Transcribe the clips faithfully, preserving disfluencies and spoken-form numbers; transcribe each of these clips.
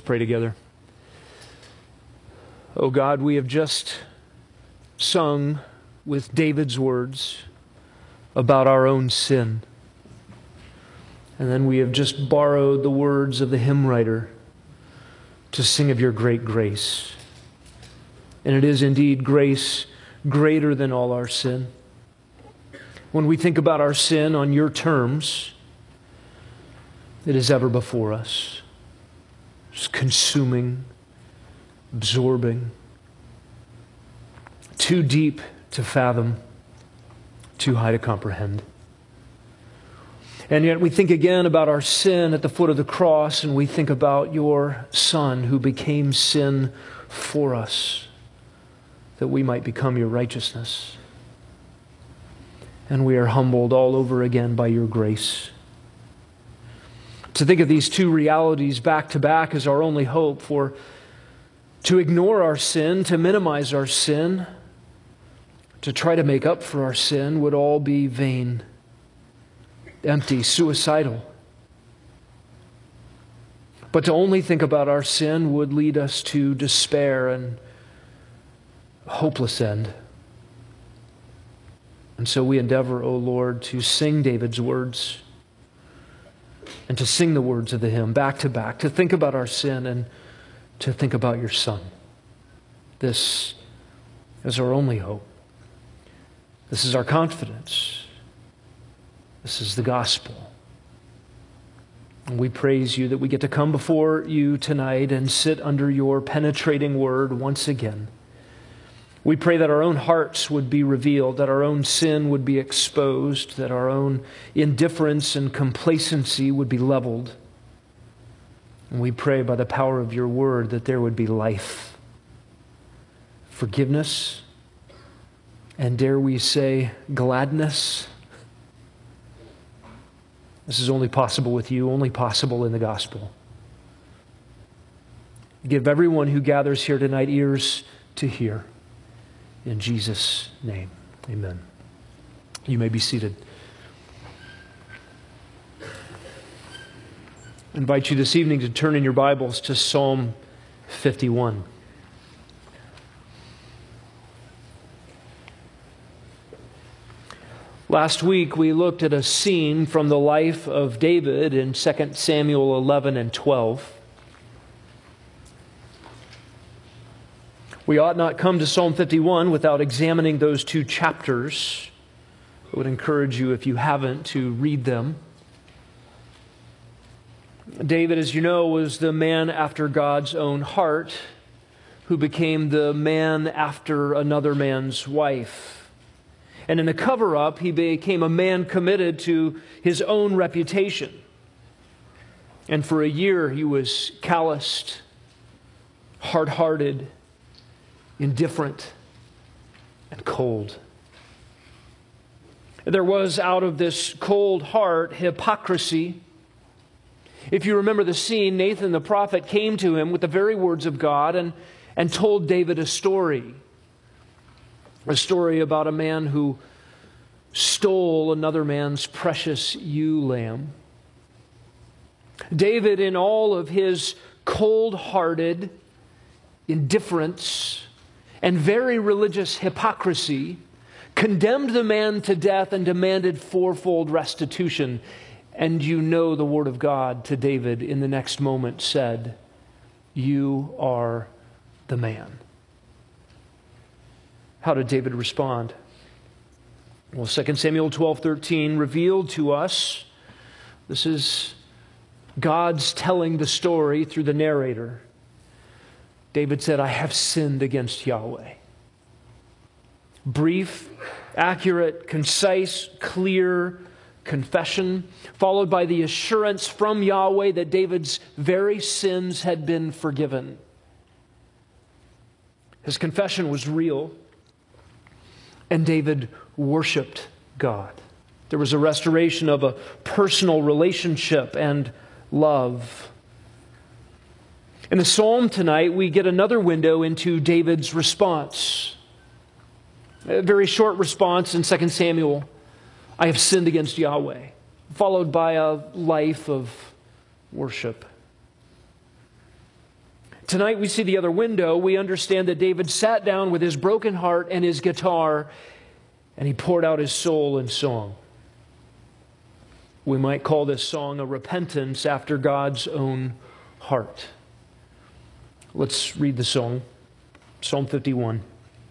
pray together. Oh God, we have just sung with David's words about our own sin. And then we have just borrowed the words of the hymn writer to sing of your great grace. And it is indeed grace greater than all our sin. When we think about our sin on your terms, it is ever before us. It's consuming, absorbing, too deep to fathom, too high to comprehend. And yet we think again about our sin at the foot of the cross, and we think about your Son who became sin for us, that we might become your righteousness. And we are humbled all over again by your grace. To think of these two realities back to back is our only hope, for to ignore our sin, to minimize our sin, to try to make up for our sin would all be vain, empty, suicidal. But to only think about our sin would lead us to despair and a hopeless end. And so we endeavor, O Lord, to sing David's words and to sing the words of the hymn back to back, to think about our sin and to think about your Son. This is our only hope. This is our confidence. This is the gospel. And we praise you that we get to come before you tonight and sit under your penetrating word once again. We pray that our own hearts would be revealed, that our own sin would be exposed, that our own indifference and complacency would be leveled. And we pray by the power of your word that there would be life, forgiveness, and dare we say, gladness. This is only possible with you, only possible in the gospel. Give everyone who gathers here tonight ears to hear. In Jesus' name, amen. You may be seated. I invite you this evening to turn in your Bibles to Psalm fifty-one. Last week we looked at a scene from the life of David in Second Samuel eleven and twelve. We ought not come to Psalm fifty-one without examining those two chapters. I would encourage you, if you haven't, to read them. David, as you know, was the man after God's own heart who became the man after another man's wife. And in a cover-up, he became a man committed to his own reputation. And for a year, he was calloused, hard-hearted, indifferent, and cold. There was, out of this cold heart, hypocrisy. If you remember the scene, Nathan the prophet came to him with the very words of God and, and told David a story. A story about a man who stole another man's precious ewe lamb. David, in all of his cold-hearted indifference and very religious hypocrisy, condemned the man to death and demanded fourfold restitution. And you know the word of God to David in the next moment said, "You are the man." How did David respond? Well, Second Samuel twelve thirteen revealed to us, this is God's telling the story through the narrator. David said, "I have sinned against Yahweh." Brief, accurate, concise, clear confession, followed by the assurance from Yahweh that David's very sins had been forgiven. His confession was real, and David worshiped God. There was a restoration of a personal relationship and love. In the psalm tonight, we get another window into David's response. A very short response in Second Samuel. "I have sinned against Yahweh," followed by a life of worship. Tonight we see the other window. We understand that David sat down with his broken heart and his guitar, and he poured out his soul in song. We might call this song a repentance after God's own heart. Let's read the song. Psalm fifty-one.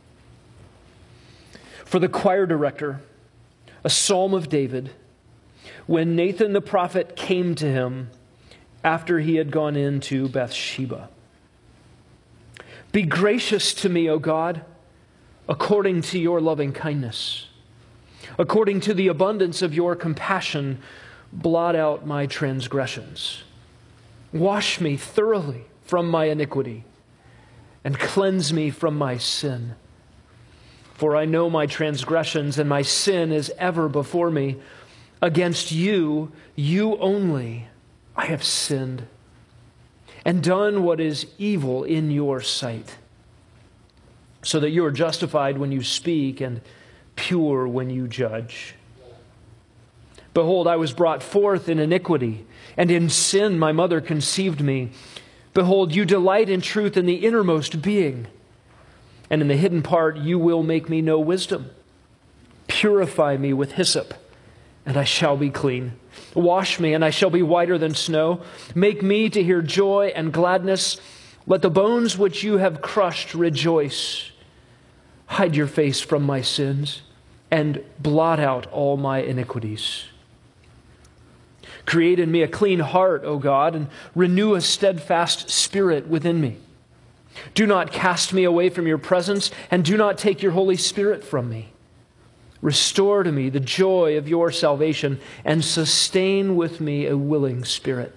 For the choir director, a psalm of David, when Nathan the prophet came to him after he had gone into Bathsheba. Be gracious to me, O God, according to your loving kindness. According to the abundance of your compassion, blot out my transgressions. Wash me thoroughly from my iniquity and cleanse me from my sin. For I know my transgressions, and my sin is ever before me. Against you, you only, I have sinned and done what is evil in your sight, so that you are justified when you speak and pure when you judge. Behold, I was brought forth in iniquity, and in sin my mother conceived me. Behold, you delight in truth in the innermost being, and in the hidden part you will make me know wisdom. Purify me with hyssop, and I shall be clean. Wash me, and I shall be whiter than snow. Make me to hear joy and gladness. Let the bones which you have crushed rejoice. Hide your face from my sins, and blot out all my iniquities. Create in me a clean heart, O God, and renew a steadfast spirit within me. Do not cast me away from your presence, and do not take your Holy Spirit from me. Restore to me the joy of your salvation, and sustain with me a willing spirit.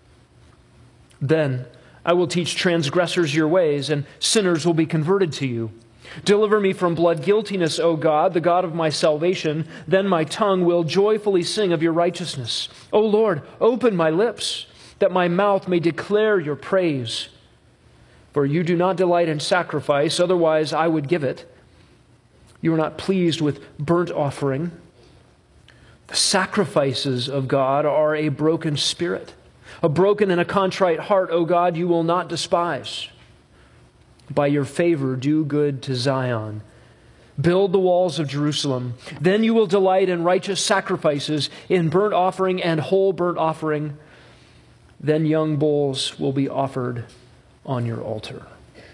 Then I will teach transgressors your ways, and sinners will be converted to you. Deliver me from blood guiltiness, O God, the God of my salvation. Then my tongue will joyfully sing of your righteousness. O Lord, open my lips, that my mouth may declare your praise. For you do not delight in sacrifice, otherwise I would give it. You are not pleased with burnt offering. The sacrifices of God are a broken spirit. A broken and a contrite heart, O God, you will not despise. By your favor, do good to Zion. Build the walls of Jerusalem. Then you will delight in righteous sacrifices, in burnt offering and whole burnt offering. Then young bulls will be offered on your altar.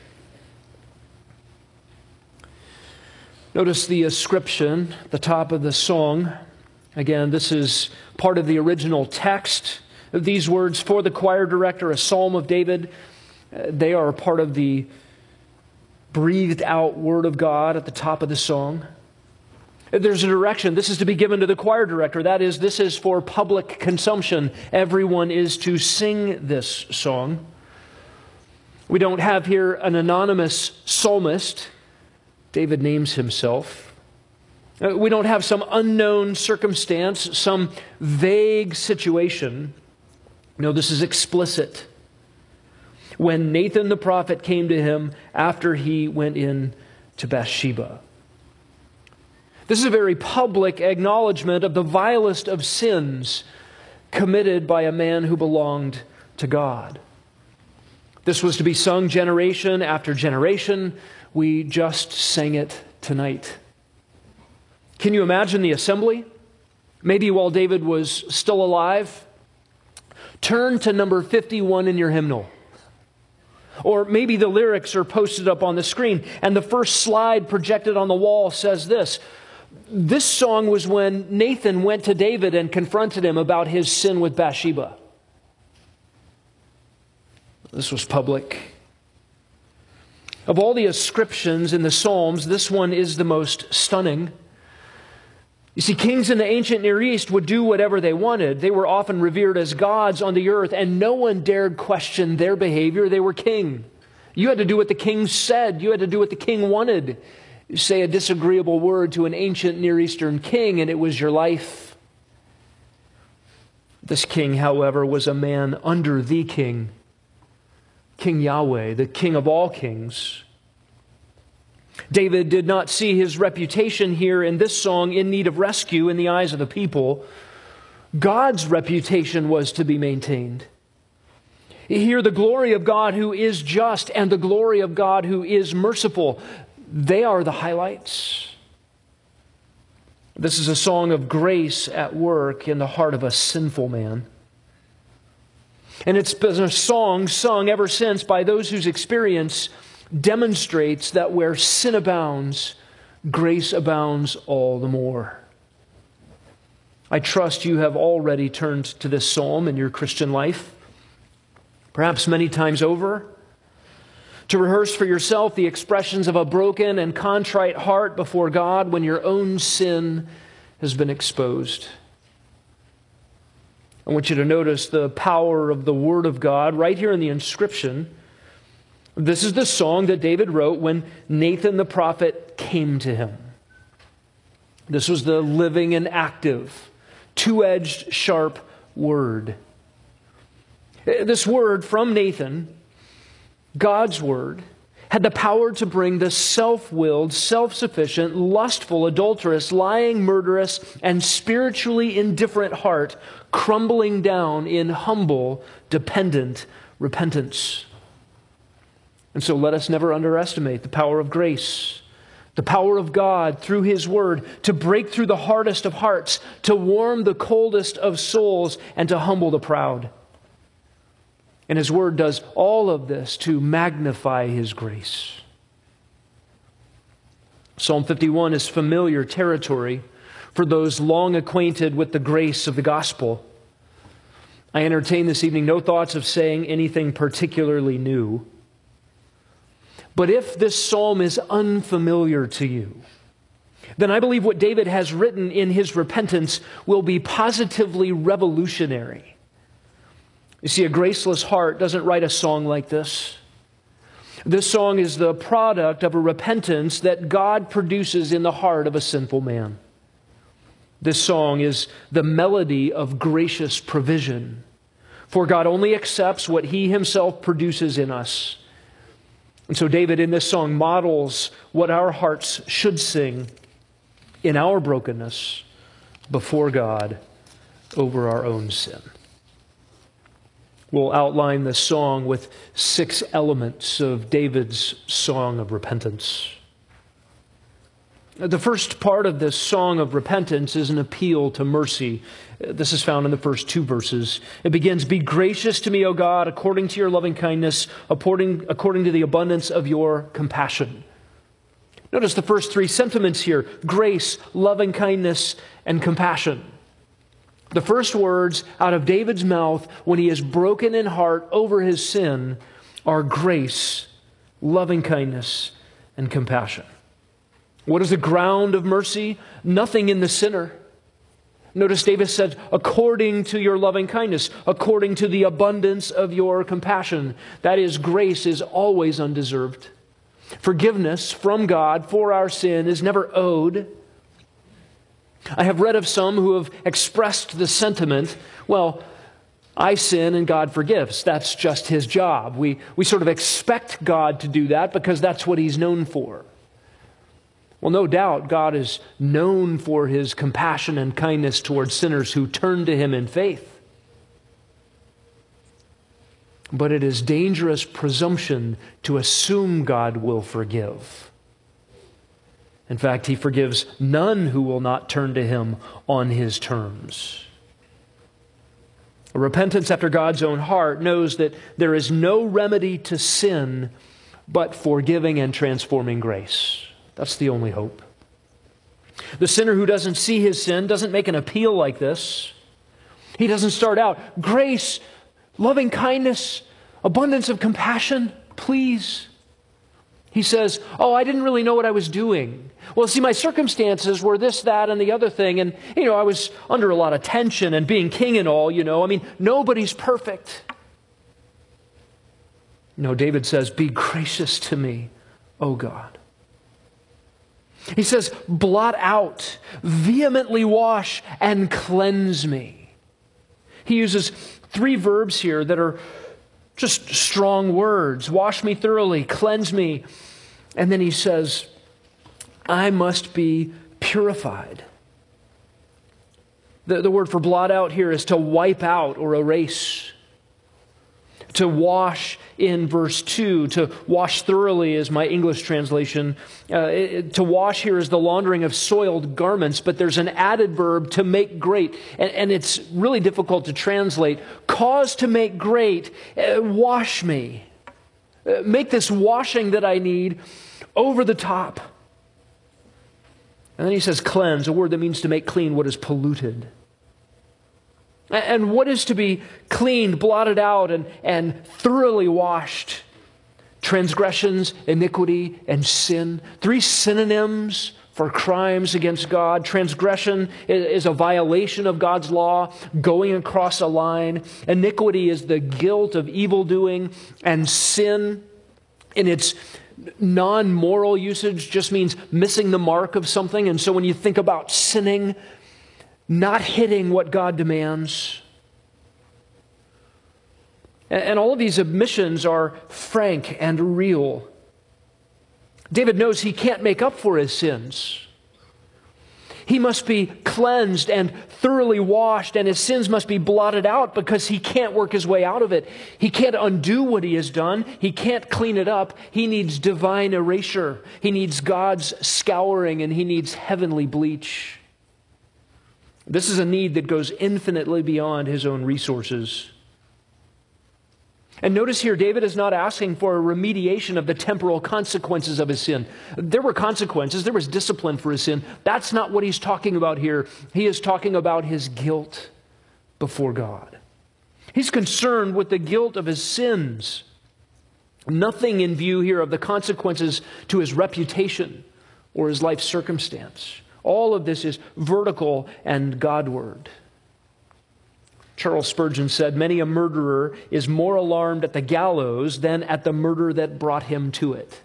Notice the ascription, the top of the song. Again, this is part of the original text. These words, for the choir director, a psalm of David, they are part of the breathed out word of God at the top of the song. There's a direction. This is to be given to the choir director. That is, this is for public consumption. Everyone is to sing this song. We don't have here an anonymous psalmist. David names himself. We don't have some unknown circumstance, some vague situation. No, this is explicit. When Nathan the prophet came to him after he went in to Bathsheba. This is a very public acknowledgement of the vilest of sins committed by a man who belonged to God. This was to be sung generation after generation. We just sang it tonight. Can you imagine the assembly? Maybe while David was still alive. Turn to number fifty-one in your hymnal. Or maybe the lyrics are posted up on the screen, and the first slide projected on the wall says this. This song was when Nathan went to David and confronted him about his sin with Bathsheba. This was public. Of all the ascriptions in the Psalms, this one is the most stunning. You see, kings in the ancient Near East would do whatever they wanted. They were often revered as gods on the earth, and no one dared question their behavior. They were king. You had to do what the king said. You had to do what the king wanted. You say a disagreeable word to an ancient Near Eastern king, and it was your life. This king, however, was a man under the king, King Yahweh, the King of all kings. David did not see his reputation here in this song in need of rescue in the eyes of the people. God's reputation was to be maintained. Here, the glory of God who is just and the glory of God who is merciful, they are the highlights. This is a song of grace at work in the heart of a sinful man. And it's been a song sung ever since by those whose experience demonstrates that where sin abounds, grace abounds all the more. I trust you have already turned to this psalm in your Christian life, perhaps many times over, to rehearse for yourself the expressions of a broken and contrite heart before God when your own sin has been exposed. I want you to notice the power of the Word of God right here in the inscription. This is the song that David wrote when Nathan the prophet came to him. This was the living and active, two-edged, sharp word. This word from Nathan, God's word, had the power to bring the self-willed, self-sufficient, lustful, adulterous, lying, murderous, and spiritually indifferent heart crumbling down in humble, dependent repentance. And so let us never underestimate the power of grace, the power of God through His Word to break through the hardest of hearts, to warm the coldest of souls, and to humble the proud. And His Word does all of this to magnify His grace. Psalm fifty-one is familiar territory for those long acquainted with the grace of the gospel. I entertain this evening no thoughts of saying anything particularly new. But if this psalm is unfamiliar to you, then I believe what David has written in his repentance will be positively revolutionary. You see, a graceless heart doesn't write a song like this. This song is the product of a repentance that God produces in the heart of a sinful man. This song is the melody of gracious provision, for God only accepts what He Himself produces in us. And so David in this song models what our hearts should sing in our brokenness before God over our own sin. We'll outline this song with six elements of David's song of repentance. The first part of this song of repentance is an appeal to mercy. This is found in the first two verses. It begins, "Be gracious to me, O God, according to your loving kindness, according, according to the abundance of your compassion." Notice the first three sentiments here: grace, loving kindness, and compassion. The first words out of David's mouth when he is broken in heart over his sin are grace, loving kindness, and compassion. What is the ground of mercy? Nothing in the sinner. Notice David said, according to your loving kindness, according to the abundance of your compassion. That is, grace is always undeserved. Forgiveness from God for our sin is never owed. I have read of some who have expressed the sentiment, well, I sin and God forgives. That's just His job. We, we sort of expect God to do that because that's what He's known for. Well, no doubt God is known for His compassion and kindness towards sinners who turn to Him in faith. But it is dangerous presumption to assume God will forgive. In fact, He forgives none who will not turn to Him on His terms. A repentance after God's own heart knows that there is no remedy to sin but forgiving and transforming grace. That's the only hope. The sinner who doesn't see his sin doesn't make an appeal like this. He doesn't start out, grace, loving kindness, abundance of compassion, please. He says, oh, I didn't really know what I was doing. Well, see, my circumstances were this, that, and the other thing. And, you know, I was under a lot of tension and being king and all, you know. I mean, nobody's perfect. No, David says, be gracious to me, O God. He says, blot out, vehemently wash, and cleanse me. He uses three verbs here that are just strong words. Wash me thoroughly, cleanse me. And then he says, I must be purified. The, the word for blot out here is to wipe out or erase. To wash in verse two, to wash thoroughly is my English translation. Uh, it, to wash here is the laundering of soiled garments, but there's an added verb, to make great. And, and it's really difficult to translate. Cause to make great, uh, wash me. Uh, make this washing that I need over the top. And then he says cleanse, a word that means to make clean what is polluted. And what is to be cleaned, blotted out, and, and thoroughly washed? Transgressions, iniquity, and sin. Three synonyms for crimes against God. Transgression is a violation of God's law, going across a line. Iniquity is the guilt of evil doing. And sin, in its non-moral usage, just means missing the mark of something. And so when you think about sinning, not hitting what God demands. And all of these admissions are frank and real. David knows he can't make up for his sins. He must be cleansed and thoroughly washed, and his sins must be blotted out because he can't work his way out of it. He can't undo what he has done. He can't clean it up. He needs divine erasure. He needs God's scouring, and he needs heavenly bleach. This is a need that goes infinitely beyond his own resources. And notice here, David is not asking for a remediation of the temporal consequences of his sin. There were consequences, there was discipline for his sin. That's not what he's talking about here. He is talking about his guilt before God. He's concerned with the guilt of his sins. Nothing in view here of the consequences to his reputation or his life circumstance. All of this is vertical and Godward. Charles Spurgeon said, many a murderer is more alarmed at the gallows than at the murder that brought him to it.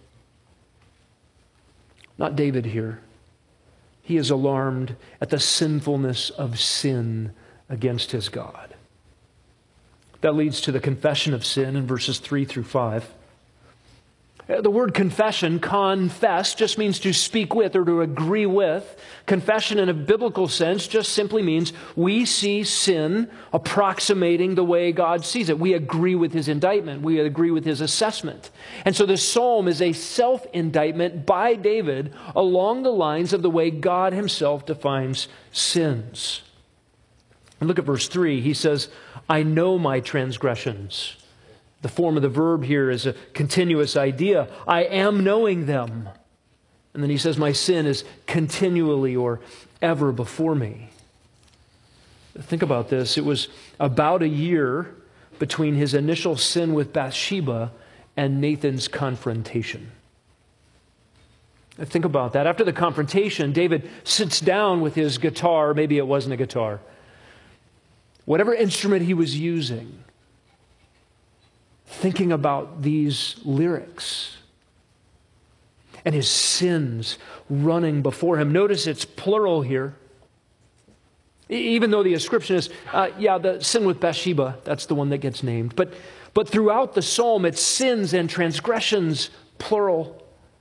Not David here. He is alarmed at the sinfulness of sin against his God. That leads to the confession of sin in verses three through five. The word confession, confess, just means to speak with or to agree with. Confession in a biblical sense just simply means we see sin approximating the way God sees it. We agree with his indictment. We agree with his assessment. And so this psalm is a self-indictment by David along the lines of the way God himself defines sins. And look at verse three. He says, I know my transgressions. The form of the verb here is a continuous idea. I am knowing them. And then he says, my sin is continually or ever before me. Think about this. It was about a year between his initial sin with Bathsheba and Nathan's confrontation. Think about that. After the confrontation, David sits down with his guitar. Maybe it wasn't a guitar. Whatever instrument he was using, thinking about these lyrics and his sins running before him. Notice it's plural here. Even though the ascription is, uh, yeah, the sin with Bathsheba, that's the one that gets named. But, but throughout the psalm, it's sins and transgressions, plural.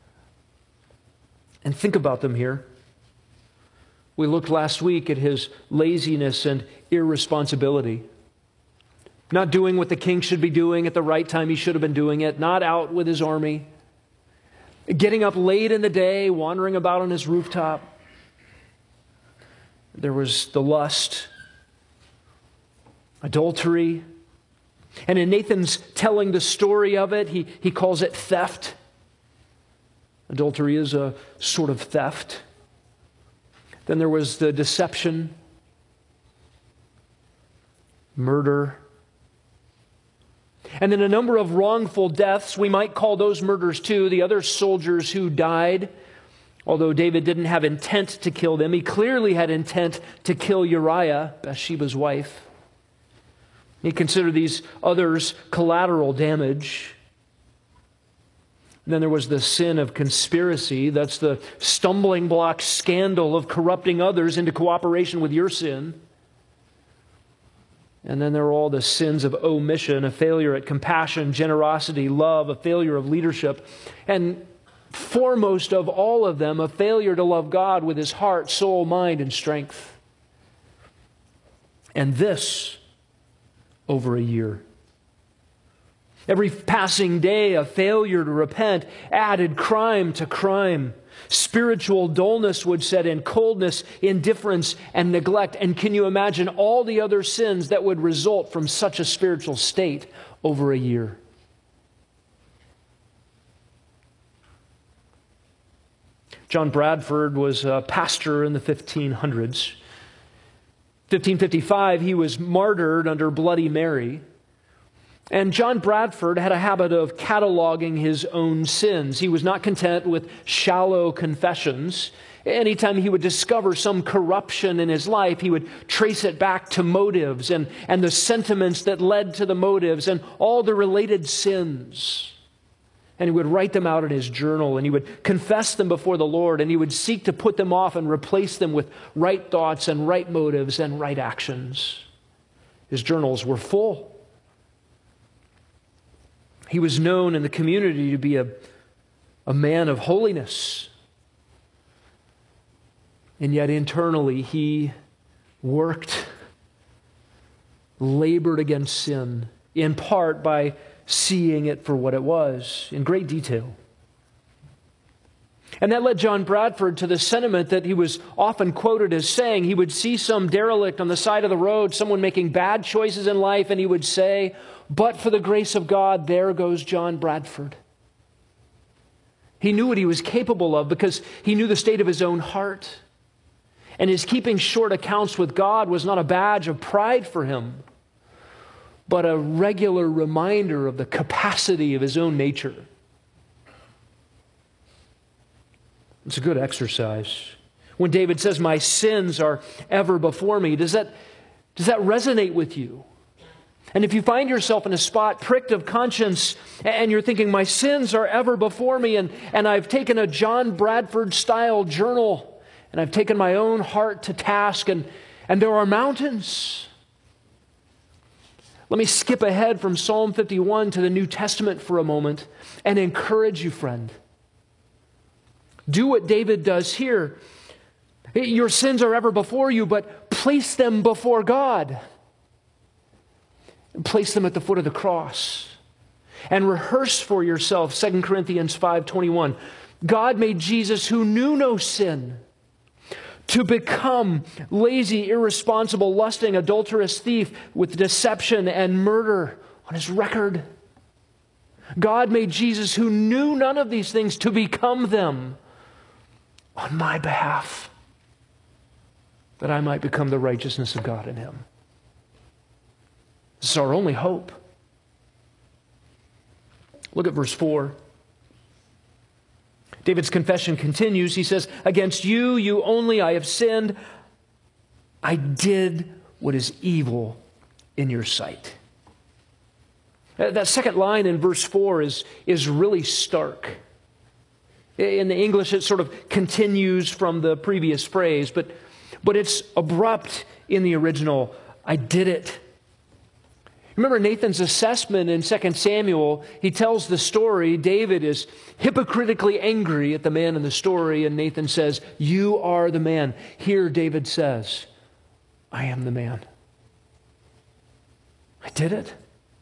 And think about them here. We looked last week at his laziness and irresponsibility. Not doing what the king should be doing at the right time he should have been doing it. Not out with his army. Getting up late in the day, wandering about on his rooftop. There was the lust, adultery. And in Nathan's telling the story of it, he, he calls it theft. Adultery is a sort of theft. Then there was the deception, murder. And then a number of wrongful deaths. We might call those murders too. The other soldiers who died, although David didn't have intent to kill them, he clearly had intent to kill Uriah, Bathsheba's wife. He considered these others collateral damage. And then there was the sin of conspiracy. That's the stumbling block scandal of corrupting others into cooperation with your sin. And then there are all the sins of omission, a failure at compassion, generosity, love, a failure of leadership. And foremost of all of them, a failure to love God with his heart, soul, mind, and strength. And this over a year. Every passing day, a failure to repent added crime to crime. Spiritual dullness would set in, coldness, indifference, and neglect. And can you imagine all the other sins that would result from such a spiritual state over a year? John Bradford was a pastor in the fifteen hundreds. fifteen fifty-five, he was martyred under Bloody Mary. And John Bradford had a habit of cataloging his own sins. He was not content with shallow confessions. Anytime he would discover some corruption in his life, he would trace it back to motives and, and the sentiments that led to the motives and all the related sins. And he would write them out in his journal, and he would confess them before the Lord, and he would seek to put them off and replace them with right thoughts and right motives and right actions. His journals were full. He was known in the community to be a, a man of holiness. And yet internally he worked, labored against sin, in part by seeing it for what it was, in great detail. And that led John Bradford to the sentiment that he was often quoted as saying. He would see some derelict on the side of the road, someone making bad choices in life, and he would say, "But for the grace of God, there goes John Bradford." He knew what he was capable of because he knew the state of his own heart. And his keeping short accounts with God was not a badge of pride for him, but a regular reminder of the capacity of his own nature. It's a good exercise. When David says, "My sins are ever before me," does that, does that resonate with you? And if you find yourself in a spot pricked of conscience and you're thinking, "My sins are ever before me," and, and I've taken a John Bradford-style journal and I've taken my own heart to task, and, and there are mountains. Let me skip ahead from Psalm fifty-one to the New Testament for a moment and encourage you, friend. Do what David does here. Your sins are ever before you, but place them before God. Place them at the foot of the cross. And rehearse for yourself, Second Corinthians five twenty-one. God made Jesus, who knew no sin, to become lazy, irresponsible, lusting, adulterous thief with deception and murder on his record. God made Jesus, who knew none of these things, to become them on my behalf, that I might become the righteousness of God in him. This is our only hope. Look at verse four. David's confession continues. He says, "Against you, you only, I have sinned. I did what is evil in your sight." That second line in verse four is, is really stark. In the English, it sort of continues from the previous phrase, but, but it's abrupt in the original. I did it. Remember Nathan's assessment in Second Samuel. He tells the story. David is hypocritically angry at the man in the story, and Nathan says, "You are the man." Here David says, "I am the man. I did it."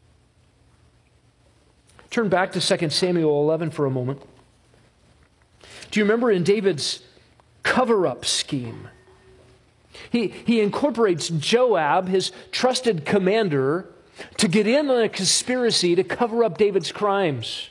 Turn back to Second Samuel eleven for a moment. Do you remember in David's cover-up scheme? He, he incorporates Joab, his trusted commander, to get in on a conspiracy to cover up David's crimes.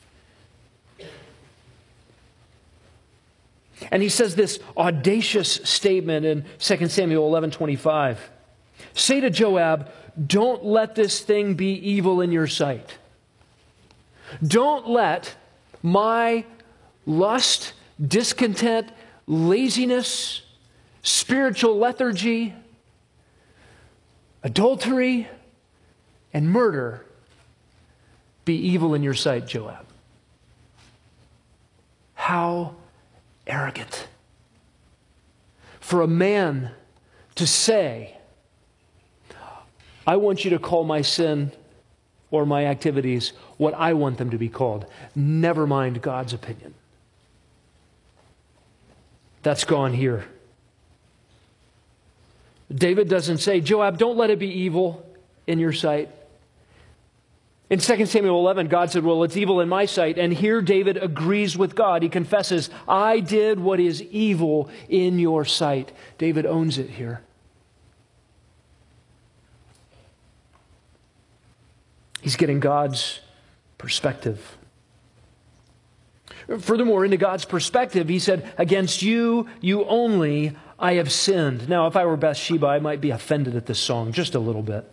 And he says this audacious statement in Second Samuel eleven twenty-five. "Say to Joab, don't let this thing be evil in your sight. Don't let my lust, discontent, laziness, spiritual lethargy, adultery, and murder be evil in your sight, Joab." How arrogant for a man to say, "I want you to call my sin or my activities what I want them to be called. Never mind God's opinion." That's gone here. David doesn't say, "Joab, don't let it be evil in your sight." In Second Samuel eleven, God said, well, it's evil in my sight. And here David agrees with God. He confesses, I did what is evil in your sight. David owns it here. He's getting God's perspective. Furthermore, into God's perspective, he said, against you, you only, I have sinned. Now, if I were Bathsheba, I might be offended at this song just a little bit.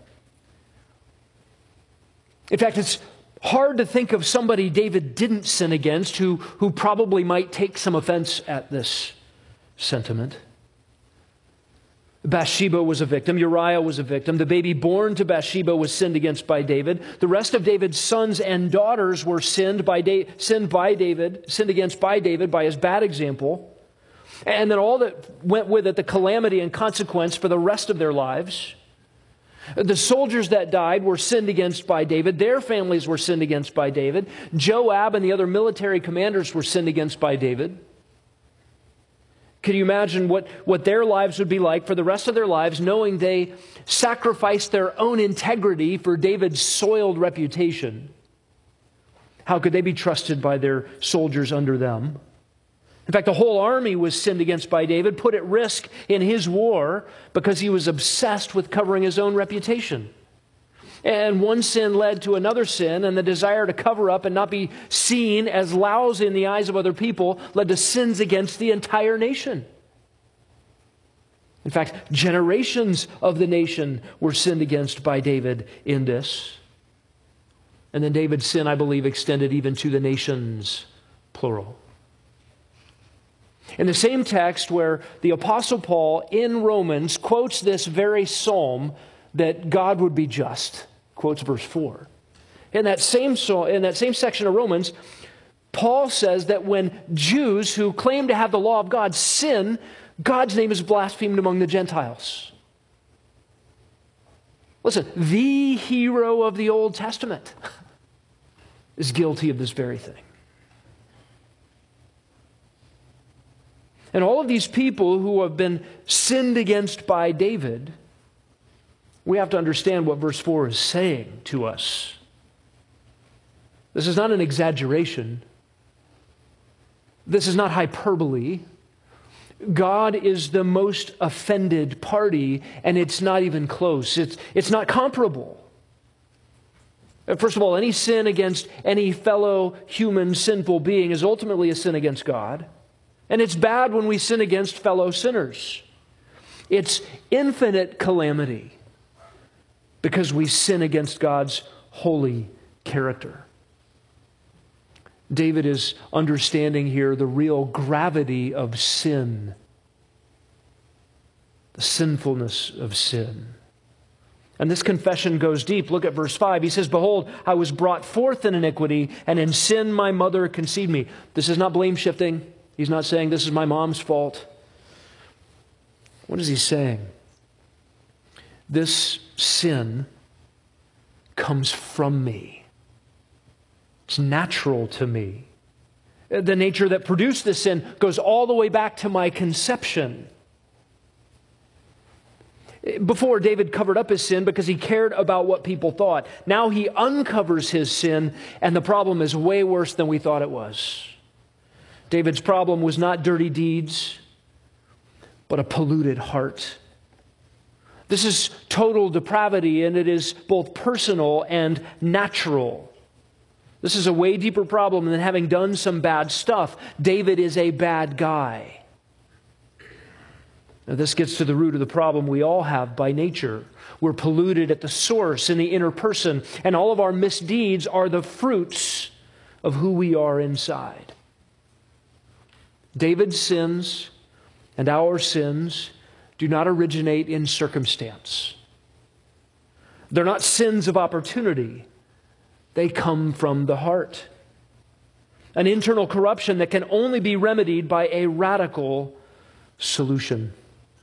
In fact, it's hard to think of somebody David didn't sin against who, who probably might take some offense at this sentiment. Bathsheba was a victim. Uriah was a victim. The baby born to Bathsheba was sinned against by David. The rest of David's sons and daughters were sinned by, da- sinned by David, sinned against by David by his bad example. And then all that went with it, the calamity and consequence for the rest of their lives. The soldiers that died were sinned against by David. Their families were sinned against by David. Joab and the other military commanders were sinned against by David. Can you imagine what, what their lives would be like for the rest of their lives, knowing they sacrificed their own integrity for David's soiled reputation? How could they be trusted by their soldiers under them? In fact, the whole army was sinned against by David, put at risk in his war because he was obsessed with covering his own reputation. And one sin led to another sin, and the desire to cover up and not be seen as lousy in the eyes of other people led to sins against the entire nation. In fact, generations of the nation were sinned against by David in this. And then David's sin, I believe, extended even to the nations, plural. In the same text where the Apostle Paul in Romans quotes this very psalm that God would be just, quotes verse four. In that same in that same section of Romans, Paul says that when Jews who claim to have the law of God sin, God's name is blasphemed among the Gentiles. Listen, the hero of the Old Testament is guilty of this very thing. And all of these people who have been sinned against by David, we have to understand what verse four is saying to us. This is not an exaggeration. This is not hyperbole. God is the most offended party, and it's not even close. It's, it's not comparable. First of all, any sin against any fellow human sinful being is ultimately a sin against God. And it's bad when we sin against fellow sinners. It's infinite calamity because we sin against God's holy character. David is understanding here the real gravity of sin, the sinfulness of sin. And this confession goes deep. Look at verse five. He says, behold, I was brought forth in iniquity, and in sin my mother conceived me. This is not blame shifting. He's not saying this is my mom's fault. What is he saying? This sin comes from me. It's natural to me. The nature that produced this sin goes all the way back to my conception. Before, David covered up his sin because he cared about what people thought. Now he uncovers his sin, and the problem is way worse than we thought it was. David's problem was not dirty deeds, but a polluted heart. This is total depravity, and it is both personal and natural. This is a way deeper problem than having done some bad stuff. David is a bad guy. Now, this gets to the root of the problem we all have by nature. We're polluted at the source in the inner person, and all of our misdeeds are the fruits of who we are inside. David's sins and our sins do not originate in circumstance. They're not sins of opportunity. They come from the heart. An internal corruption that can only be remedied by a radical solution.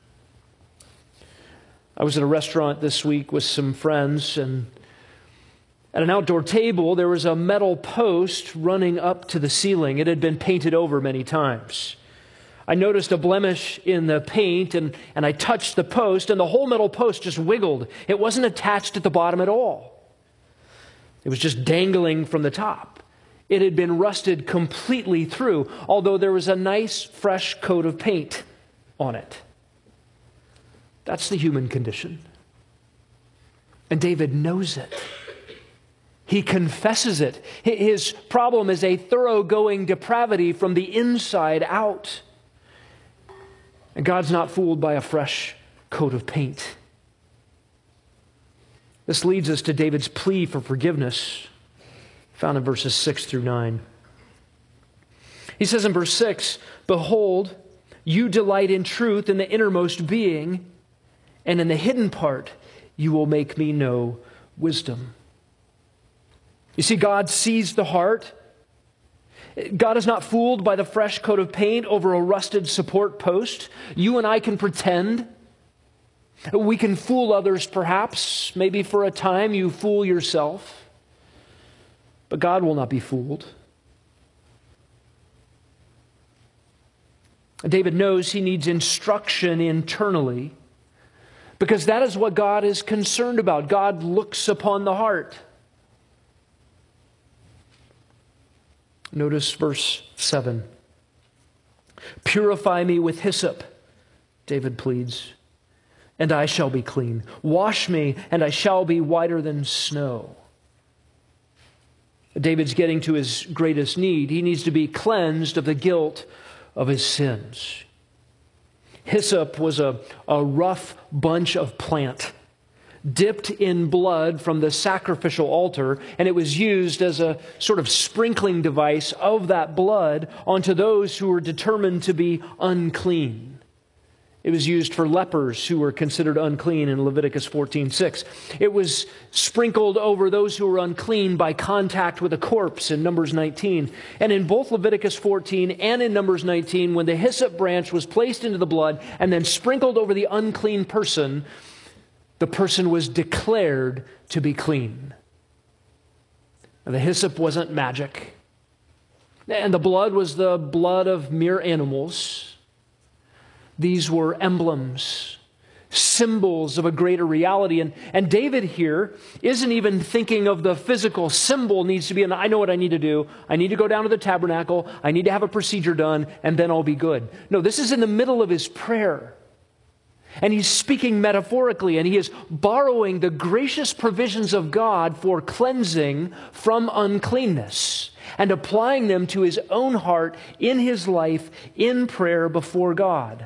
I was at a restaurant this week with some friends, and at an outdoor table, there was a metal post running up to the ceiling. It had been painted over many times. I noticed a blemish in the paint, and, and I touched the post, and the whole metal post just wiggled. It wasn't attached at the bottom at all. It was just dangling from the top. It had been rusted completely through, although there was a nice fresh coat of paint on it. That's the human condition. And David knows it. He confesses it. His problem is a thoroughgoing depravity from the inside out. And God's not fooled by a fresh coat of paint. This leads us to David's plea for forgiveness, found in verses six through nine. He says in verse six, "Behold, you delight in truth in the innermost being, and in the hidden part you will make me know wisdom." You see, God sees the heart. God is not fooled by the fresh coat of paint over a rusted support post. You and I can pretend. We can fool others, perhaps. Maybe for a time you fool yourself. But God will not be fooled. David knows he needs instruction internally, because that is what God is concerned about. God looks upon the heart. Notice verse seven. "Purify me with hyssop," David pleads, "and I shall be clean. Wash me, and I shall be whiter than snow." David's getting to his greatest need. He needs to be cleansed of the guilt of his sins. Hyssop was a, a rough bunch of plant dipped in blood from the sacrificial altar, and it was used as a sort of sprinkling device of that blood onto those who were determined to be unclean. It was used for lepers who were considered unclean in Leviticus fourteen six. It was sprinkled over those who were unclean by contact with a corpse in Numbers nineteen. And in both Leviticus fourteen and in Numbers nineteen, when the hyssop branch was placed into the blood and then sprinkled over the unclean person, the person was declared to be clean. Now, the hyssop wasn't magic, and the blood was the blood of mere animals. These were emblems, symbols of a greater reality. And, and David here isn't even thinking of the physical symbol needs to be, an, I know what I need to do. I need to go down to the tabernacle. I need to have a procedure done, and then I'll be good. No, this is in the middle of his prayer. And he's speaking metaphorically, and he is borrowing the gracious provisions of God for cleansing from uncleanness and applying them to his own heart in his life in prayer before God.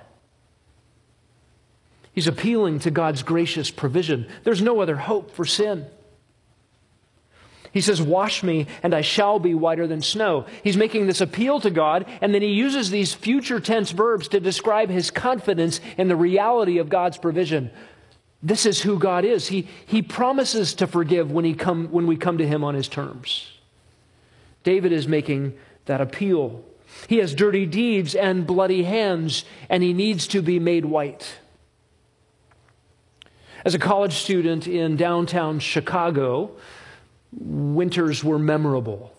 He's appealing to God's gracious provision. There's no other hope for sin. He says, "Wash me, and I shall be whiter than snow." He's making this appeal to God, and then he uses these future tense verbs to describe his confidence in the reality of God's provision. This is who God is. He, he promises to forgive when, he come, when we come to him on his terms. David is making that appeal. He has dirty deeds and bloody hands, and he needs to be made white. As a college student in downtown Chicago, winters were memorable.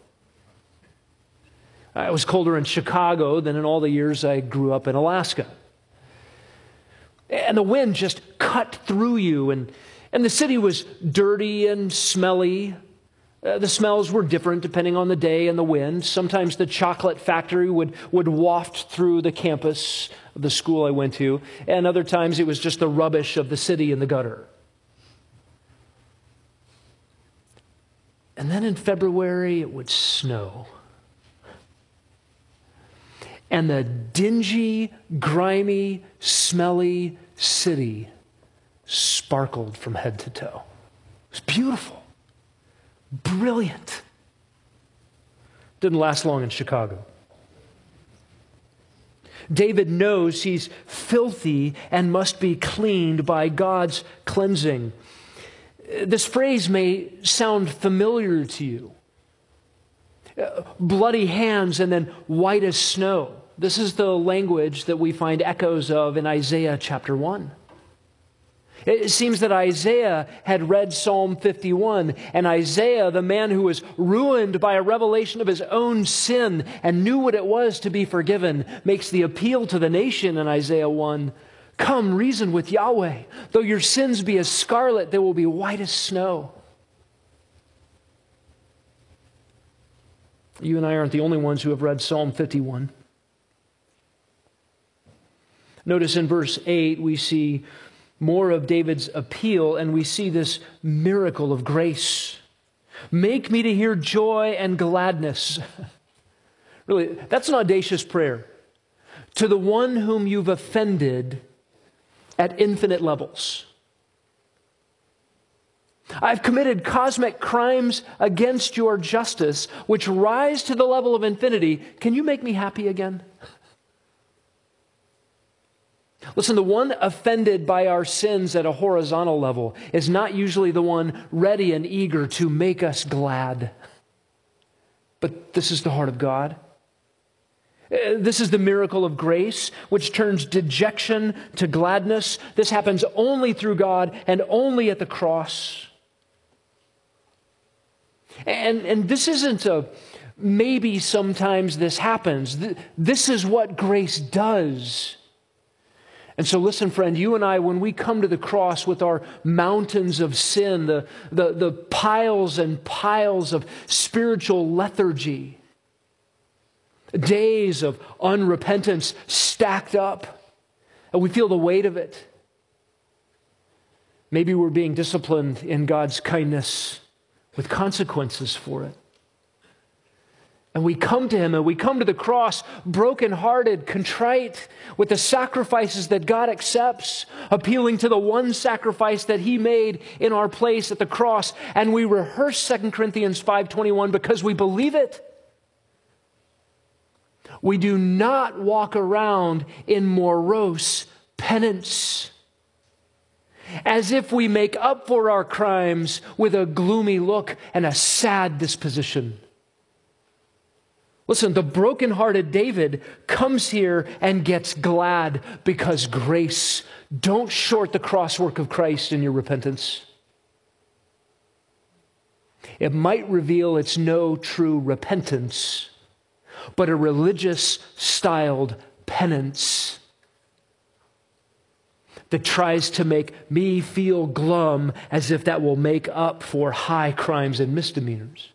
It was colder in Chicago than in all the years I grew up in Alaska. And the wind just cut through you, and, and the city was dirty and smelly. Uh, the smells were different depending on the day and the wind. Sometimes the chocolate factory would, would waft through the campus of the school I went to, and other times it was just the rubbish of the city in the gutter. And then in February, it would snow. And the dingy, grimy, smelly city sparkled from head to toe. It was beautiful. Brilliant. Didn't last long in Chicago. David knows he's filthy and must be cleaned by God's cleansing. This phrase may sound familiar to you. Uh, bloody hands and then white as snow. This is the language that we find echoes of in Isaiah chapter one. It seems that Isaiah had read Psalm fifty-one, and Isaiah, the man who was ruined by a revelation of his own sin and knew what it was to be forgiven, makes the appeal to the nation in Isaiah one. Come, reason with Yahweh. Though your sins be as scarlet, they will be white as snow. You and I aren't the only ones who have read Psalm fifty-one. Notice in verse eight, we see more of David's appeal, and we see this miracle of grace. Make me to hear joy and gladness. Really, that's an audacious prayer. To the one whom you've offended at infinite levels. I've committed cosmic crimes against your justice, which rise to the level of infinity. Can you make me happy again? Listen, the one offended by our sins at a horizontal level is not usually the one ready and eager to make us glad. But this is the heart of God. This is the miracle of grace, which turns dejection to gladness. This happens only through God and only at the cross. And, and this isn't a maybe sometimes this happens. This is what grace does. And so listen, friend, you and I, when we come to the cross with our mountains of sin, the, the, the piles and piles of spiritual lethargy, days of unrepentance stacked up, and we feel the weight of it. Maybe we're being disciplined in God's kindness with consequences for it. And we come to Him and we come to the cross brokenhearted, contrite, with the sacrifices that God accepts, appealing to the one sacrifice that He made in our place at the cross. And we rehearse Second Corinthians five twenty-one because we believe it. We do not walk around in morose penance, as if we make up for our crimes with a gloomy look and a sad disposition. Listen, the brokenhearted David comes here and gets glad because grace. Don't short the cross work of Christ in your repentance. It might reveal it's no true repentance, but a religious-styled penance that tries to make me feel glum as if that will make up for high crimes and misdemeanors.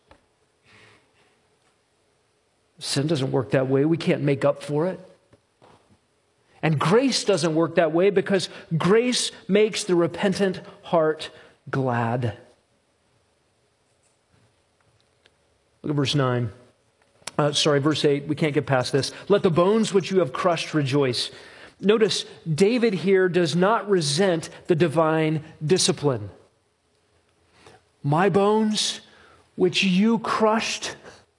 Sin doesn't work that way. We can't make up for it. And grace doesn't work that way because grace makes the repentant heart glad. Look at verse nine. Uh, sorry, verse eight. We can't get past this. Let the bones which you have crushed rejoice. Notice, David here does not resent the divine discipline. My bones, which you crushed.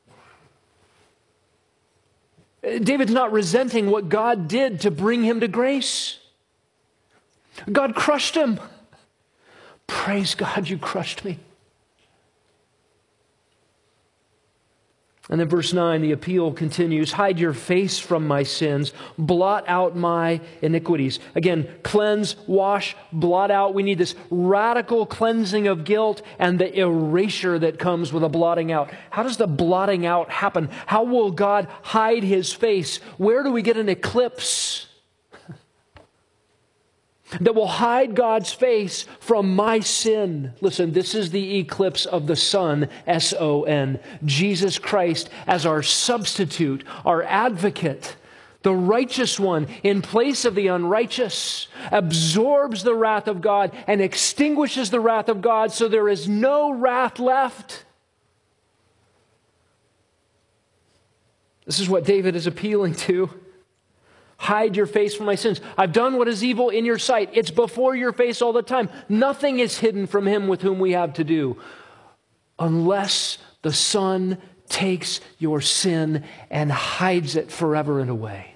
David's not resenting what God did to bring him to grace. God crushed him. Praise God, you crushed me. And then verse nine, the appeal continues. Hide your face from my sins. Blot out my iniquities. Again, cleanse, wash, blot out. We need this radical cleansing of guilt and the erasure that comes with a blotting out. How does the blotting out happen? How will God hide His face? Where do we get an eclipse that will hide God's face from my sin? Listen, this is the eclipse of the Son, S O N, Jesus Christ as our substitute, our advocate, the righteous one in place of the unrighteous, absorbs the wrath of God and extinguishes the wrath of God so there is no wrath left. This is what David is appealing to. Hide your face from my sins. I've done what is evil in your sight. It's before your face all the time. Nothing is hidden from Him with whom we have to do, unless the Son takes your sin and hides it forever and away.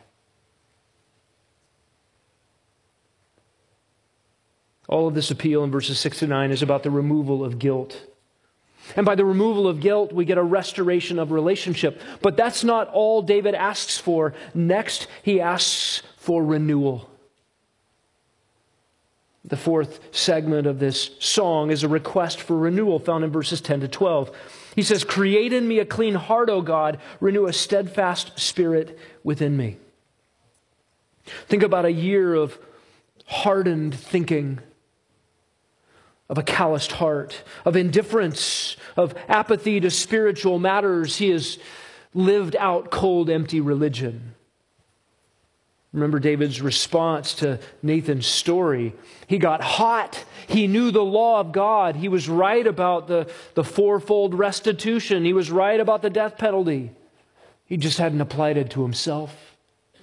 All of this appeal in verses six to nine is about the removal of guilt. And by the removal of guilt, we get a restoration of relationship. But that's not all David asks for. Next, he asks for renewal. The fourth segment of this song is a request for renewal found in verses ten to twelve. He says, create in me a clean heart, O God, renew a steadfast spirit within me. Think about a year of hardened thinking, of a calloused heart, of indifference, of apathy to spiritual matters. He has lived out cold, empty religion. Remember David's response to Nathan's story. He got hot. He knew the law of God. He was right about the, the fourfold restitution. He was right about the death penalty. He just hadn't applied it to himself.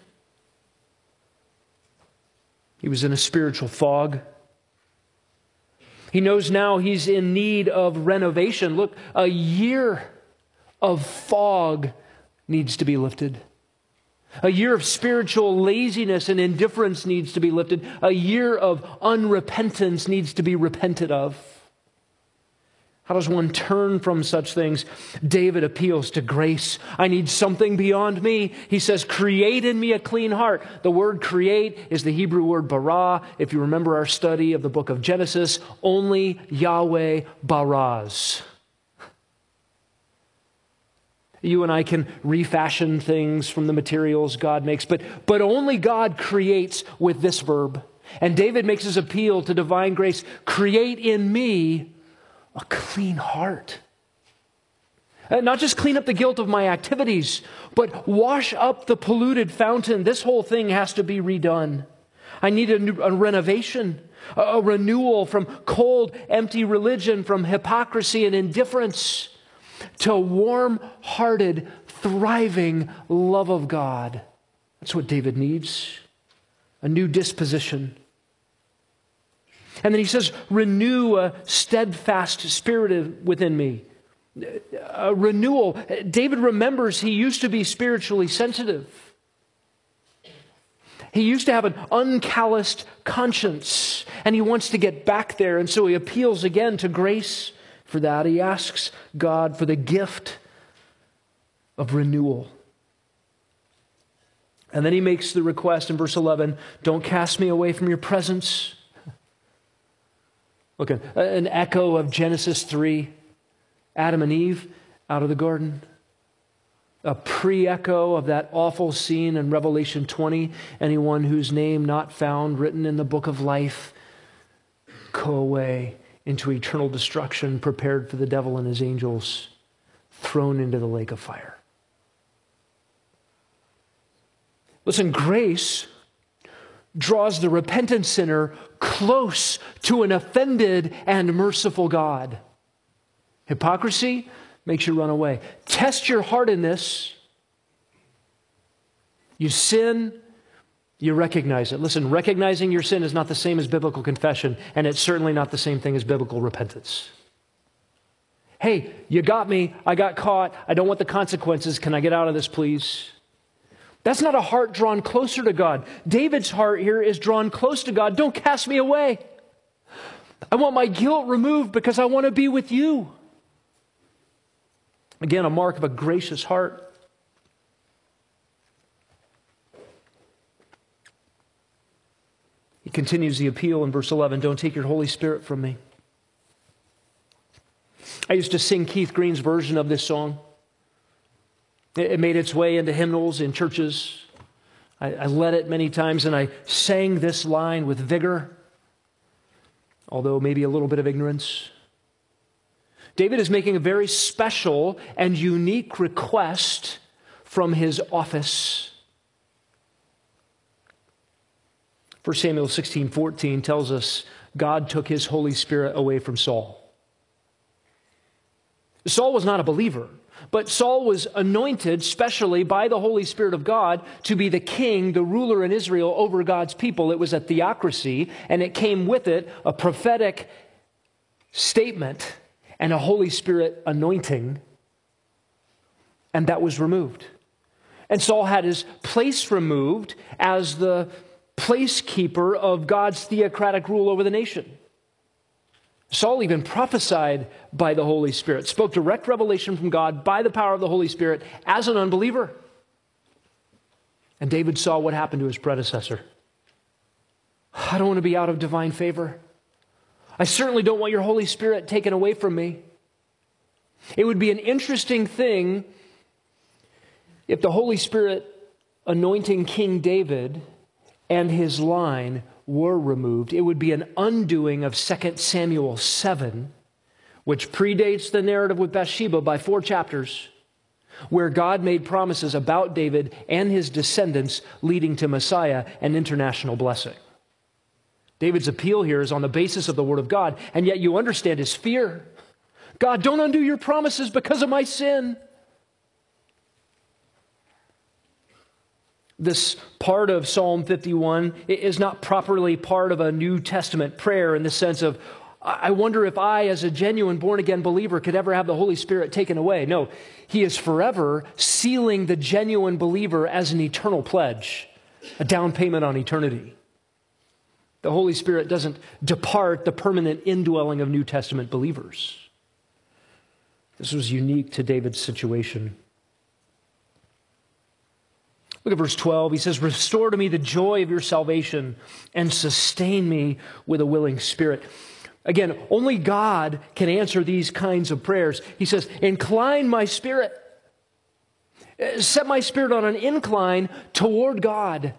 He was in a spiritual fog. He knows now he's in need of renovation. Look, a year of fog needs to be lifted. A year of spiritual laziness and indifference needs to be lifted. A year of unrepentance needs to be repented of. How does one turn from such things? David appeals to grace. I need something beyond me. He says, create in me a clean heart. The word create is the Hebrew word bara. If you remember our study of the book of Genesis, only Yahweh baras. You and I can refashion things from the materials God makes, but, but only God creates with this verb. And David makes his appeal to divine grace. Create in me a clean heart. And not just clean up the guilt of my activities, but wash up the polluted fountain. This whole thing has to be redone. I need a, new, a renovation, a, a renewal from cold, empty religion, from hypocrisy and indifference, to warm-hearted, thriving love of God. That's what David needs. A new disposition. And then he says, renew a steadfast spirit within me. A renewal. David remembers he used to be spiritually sensitive. He used to have an uncalloused conscience, and he wants to get back there, and so he appeals again to grace. For that, he asks God for the gift of renewal. And then he makes the request in verse eleven, don't cast me away from your presence. Look, an echo of Genesis three, Adam and Eve out of the garden. A pre-echo of that awful scene in Revelation twenty, anyone whose name not found written in the book of life, go away into eternal destruction, prepared for the devil and his angels, thrown into the lake of fire. Listen, grace draws the repentant sinner close to an offended and merciful God. Hypocrisy makes you run away. Test your heart in this. You sin, you recognize it. Listen, recognizing your sin is not the same as biblical confession, and it's certainly not the same thing as biblical repentance. Hey, you got me. I got caught. I don't want the consequences. Can I get out of this, please? That's not a heart drawn closer to God. David's heart here is drawn close to God. Don't cast me away. I want my guilt removed because I want to be with you. Again, a mark of a gracious heart. He continues the appeal in verse eleven, don't take your Holy Spirit from me. I used to sing Keith Green's version of this song. It made its way into hymnals in churches. I, I led it many times, and I sang this line with vigor, although maybe a little bit of ignorance. David is making a very special and unique request from his office. First Samuel sixteen fourteen tells us God took his Holy Spirit away from Saul. Saul was not a believer, but Saul was anointed specially by the Holy Spirit of God to be the king, the ruler in Israel over God's people. It was a theocracy, and it came with it a prophetic statement and a Holy Spirit anointing, and that was removed. And Saul had his place removed as the placekeeper of God's theocratic rule over the nation. Saul even prophesied by the Holy Spirit, spoke direct revelation from God by the power of the Holy Spirit as an unbeliever. And David saw what happened to his predecessor. I don't want to be out of divine favor. I certainly don't want your Holy Spirit taken away from me. It would be an interesting thing if the Holy Spirit anointing King David and his line were removed. It would be an undoing of Second Samuel seven, which predates the narrative with Bathsheba by four chapters. where God made promises about David and his descendants leading to Messiah and international blessing. David's appeal here is on the basis of the Word of God, and yet you understand his fear. God, don't undo your promises because of my sin. This part of Psalm fifty-one is not properly part of a New Testament prayer in the sense of, I wonder if I, as a genuine born-again believer, could ever have the Holy Spirit taken away. No, he is forever sealing the genuine believer as an eternal pledge, a down payment on eternity. The Holy Spirit doesn't depart the permanent indwelling of New Testament believers. This was unique to David's situation. Look at verse twelve. He says, restore to me the joy of your salvation and sustain me with a willing spirit. Again, only God can answer these kinds of prayers. He says, incline my spirit. Set my spirit on an incline toward God.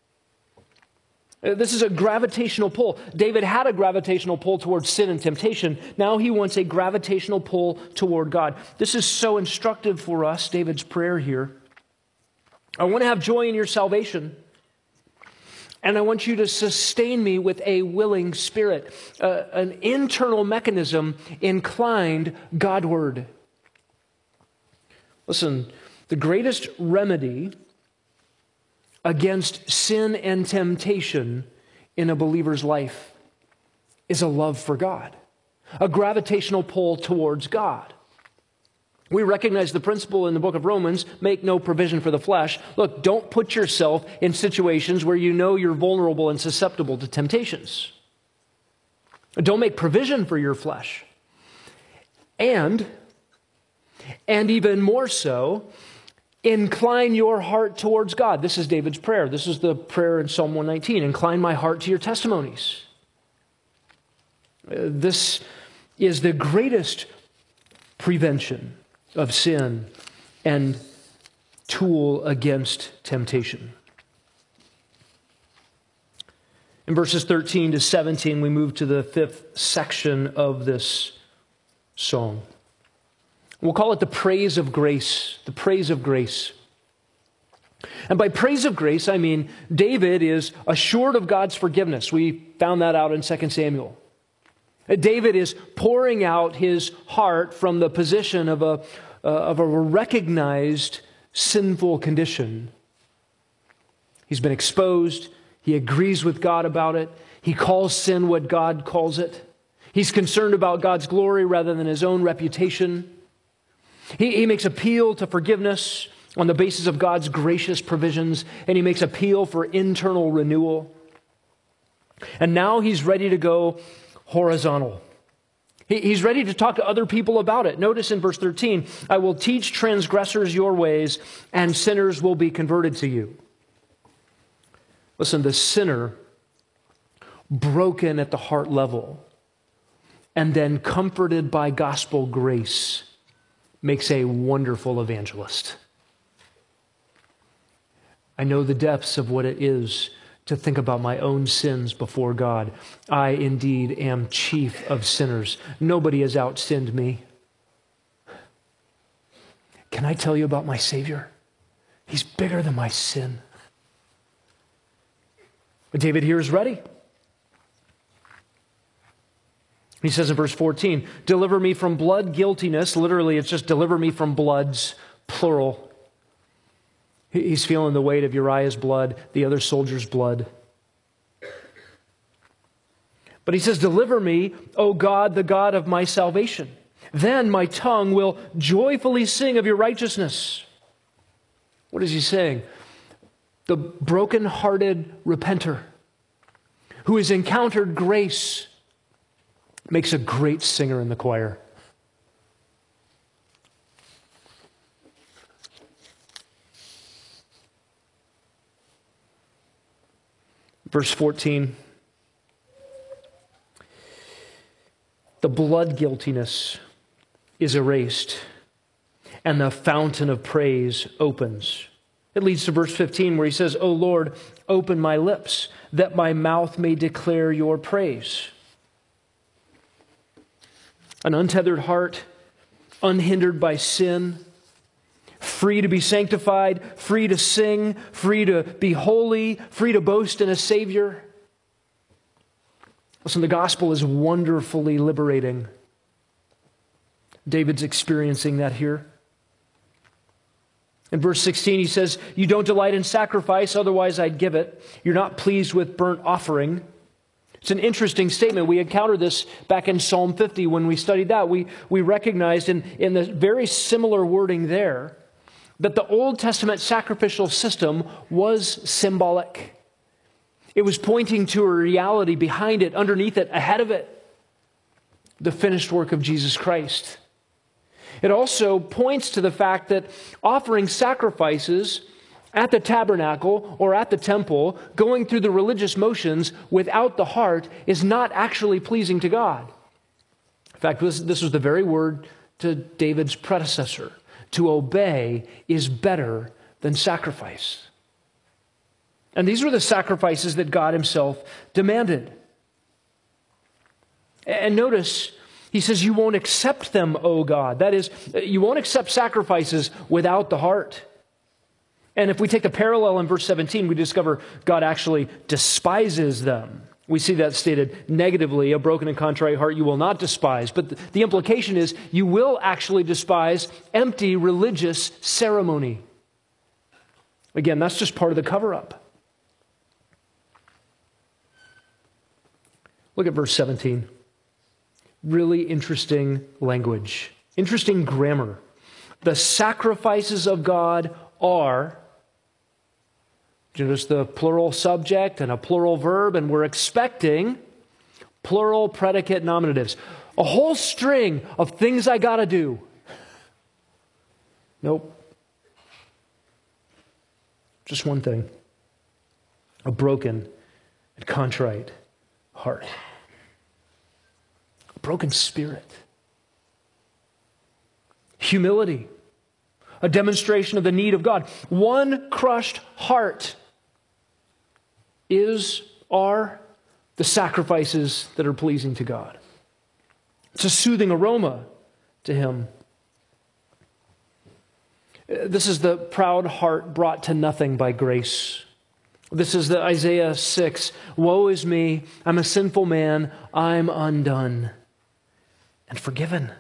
This is a gravitational pull. David had a gravitational pull towards sin and temptation. Now he wants a gravitational pull toward God. This is so instructive for us, David's prayer here. I want to have joy in your salvation, and I want you to sustain me with a willing spirit, uh, an internal mechanism inclined Godward. Listen, the greatest remedy against sin and temptation in a believer's life is a love for God, a gravitational pull towards God. We recognize the principle in the book of Romans, make no provision for the flesh. Look, don't put yourself in situations where you know you're vulnerable and susceptible to temptations. Don't make provision for your flesh. And, and even more so, incline your heart towards God. This is David's prayer. This is the prayer in Psalm one nineteen. Incline my heart to your testimonies. Uh, this is the greatest prevention of sin and tool against temptation. In verses thirteen to seventeen, we move to the fifth section of this song. We'll call it the praise of grace, the praise of grace. And by praise of grace, I mean David is assured of God's forgiveness. We found that out in Second Samuel. David is pouring out his heart from the position of a, uh, of a recognized sinful condition. He's been exposed. He agrees with God about it. He calls sin what God calls it. He's concerned about God's glory rather than his own reputation. He, he makes appeal to forgiveness on the basis of God's gracious provisions, and he makes appeal for internal renewal. And now he's ready to go horizontal. He, he's ready to talk to other people about it. Notice in verse thirteen, I will teach transgressors your ways, and sinners will be converted to you. Listen, the sinner, broken at the heart level, and then comforted by gospel grace, makes a wonderful evangelist. I know the depths of what it is to think about my own sins before God. I indeed am chief of sinners. Nobody has outsinned me. Can I tell you about my Savior? He's bigger than my sin. But David here is ready. He says in verse fourteen, deliver me from blood guiltiness. Literally, it's just deliver me from bloods, plural. He's feeling the weight of Uriah's blood, the other soldier's blood. But he says, deliver me, O God, the God of my salvation. Then my tongue will joyfully sing of your righteousness. What is he saying? The broken-hearted repenter who has encountered grace makes a great singer in the choir. Verse fourteen, the blood guiltiness is erased and the fountain of praise opens. It leads to verse fifteen where he says, O Lord, open my lips that my mouth may declare your praise. An untethered heart, unhindered by sin, free to be sanctified, free to sing, free to be holy, free to boast in a Savior. Listen, the gospel is wonderfully liberating. David's experiencing that here. In verse sixteen, he says, "You don't delight in sacrifice, otherwise I'd give it. You're not pleased with burnt offering." It's an interesting statement. We encountered this back in Psalm fifty when we studied that. We, we recognized in, in the very similar wording there that the Old Testament sacrificial system was symbolic. It was pointing to a reality behind it, underneath it, ahead of it, the finished work of Jesus Christ. It also points to the fact that offering sacrifices at the tabernacle or at the temple, going through the religious motions without the heart, is not actually pleasing to God. In fact, this, this was the very word to David's predecessor. To obey is better than sacrifice. And these were the sacrifices that God himself demanded. And notice, he says, you won't accept them, O God. That is, you won't accept sacrifices without the heart. And if we take the parallel in verse seventeen, we discover God actually despises them. We see that stated negatively, a broken and contrite heart you will not despise. But the implication is you will actually despise empty religious ceremony. Again, that's just part of the cover-up. Look at verse seventeen. Really interesting language. Interesting grammar. The sacrifices of God are, notice the plural subject and a plural verb, and we're expecting plural predicate nominatives. A whole string of things I gotta do. Nope. Just one thing. A broken and contrite heart. A broken spirit. Humility. A demonstration of the need of God. One crushed heart is, are the sacrifices that are pleasing to God. It's a soothing aroma to Him. This is the proud heart brought to nothing by grace. This is the Isaiah six. Woe is me, I'm a sinful man, I'm undone and forgiven.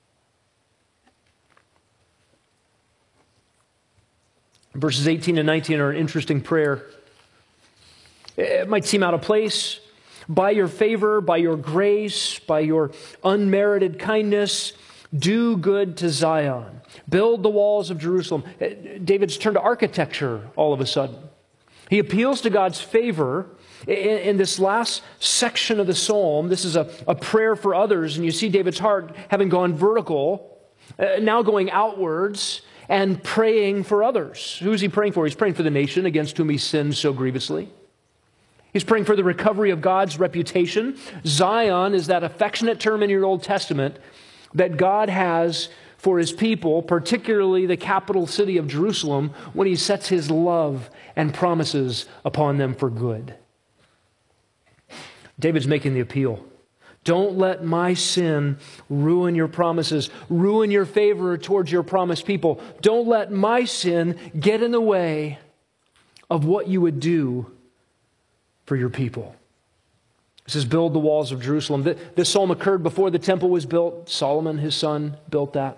Verses eighteen and nineteen are an interesting prayer. It might seem out of place. By your favor, by your grace, by your unmerited kindness, do good to Zion. Build the walls of Jerusalem. David's turned to architecture all of a sudden. He appeals to God's favor in, in this last section of the psalm. This is a, a prayer for others, and you see David's heart having gone vertical, uh, now going outwards and praying for others. Who is he praying for? He's praying for the nation against whom he sinned so grievously. He's praying for the recovery of God's reputation. Zion is that affectionate term in your Old Testament that God has for His people, particularly the capital city of Jerusalem, when He sets His love and promises upon them for good. David's making the appeal. Don't let my sin ruin your promises, ruin your favor towards your promised people. Don't let my sin get in the way of what you would do for your people. It says, build the walls of Jerusalem. This psalm occurred before the temple was built. Solomon, his son, built that.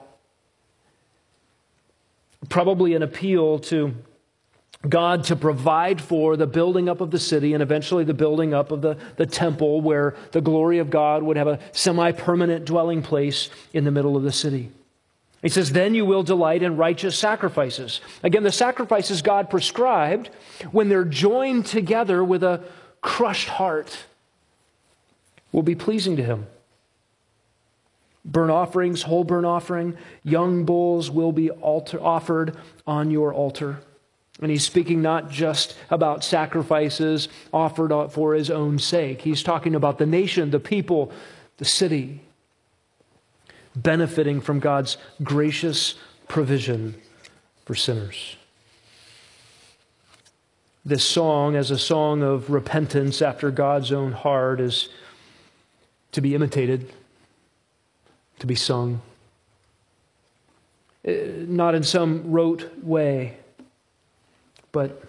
Probably an appeal to God to provide for the building up of the city and eventually the building up of the, the temple where the glory of God would have a semi-permanent dwelling place in the middle of the city. He says, then you will delight in righteous sacrifices. Again, the sacrifices God prescribed, when they're joined together with a crushed heart, will be pleasing to Him. Burnt offerings, whole burnt offering, young bulls will be altar, offered on your altar. And he's speaking not just about sacrifices offered for His own sake. He's talking about the nation, the people, the city, benefiting from God's gracious provision for sinners. This song, as a song of repentance after God's own heart, is to be imitated, to be sung. not in some rote way, but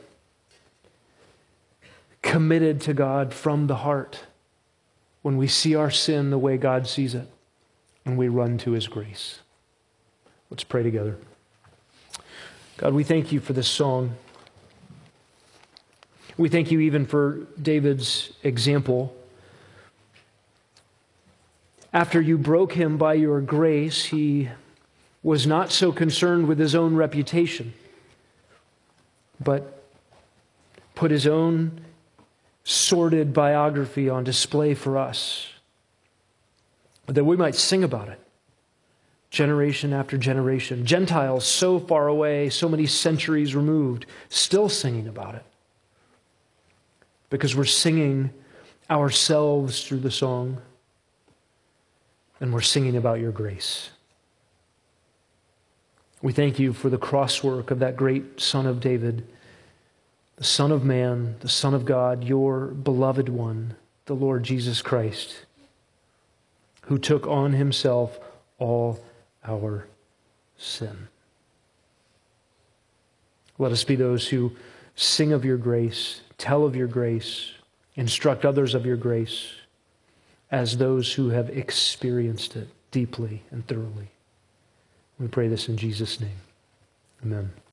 committed to God from the heart when we see our sin the way God sees it and we run to His grace. Let's pray together. God, we thank You for this song. We thank You even for David's example. After You broke him by Your grace, he was not so concerned with his own reputation, but put his own sordid biography on display for us, that we might sing about it, generation after generation. Gentiles so far away, so many centuries removed, still singing about it, because we're singing ourselves through the song, and we're singing about Your grace. We thank You for the crosswork of that great Son of David, the Son of Man, the Son of God, Your beloved one, the Lord Jesus Christ, who took on Himself all our sin. Let us be those who sing of Your grace, tell of Your grace, instruct others of Your grace, as those who have experienced it deeply and thoroughly. We pray this in Jesus' name. Amen.